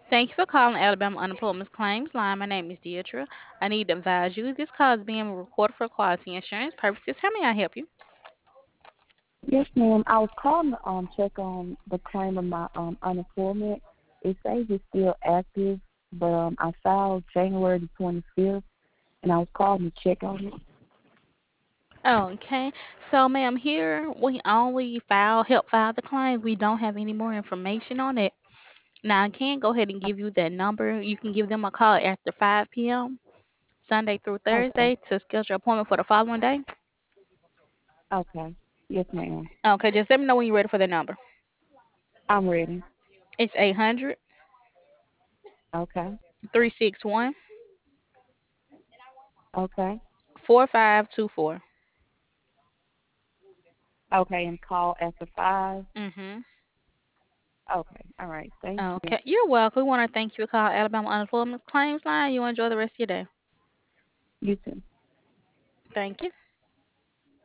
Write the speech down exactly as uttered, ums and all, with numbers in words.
Thank you for calling Alabama Unemployment Claims Line. My name is Deidre. I need to advise you this call is being recorded for quality insurance purposes. How may I help you? Yes, ma'am. I was calling to um check on the claim of my um unemployment. It says it's still active, but um I filed January the twenty fifth, and I was calling to check on it. Okay. So, ma'am, here we only file help file the claim. We don't have any more information on it. Now, I can go ahead and give you that number. You can give them a call after five p m Sunday through Okay. Thursday to schedule an appointment for the following day. Okay. Yes, ma'am. Okay, just let me know when you're ready for the number. I'm ready. It's eight hundred, Okay. three six one, Okay. four five two four. Okay. And call after five. Mm-hmm. Okay. All right. Thank you. Okay, you're welcome. We want to thank you for calling Alabama Unemployment Claims Line. You enjoy the rest of your day. You too. Thank you.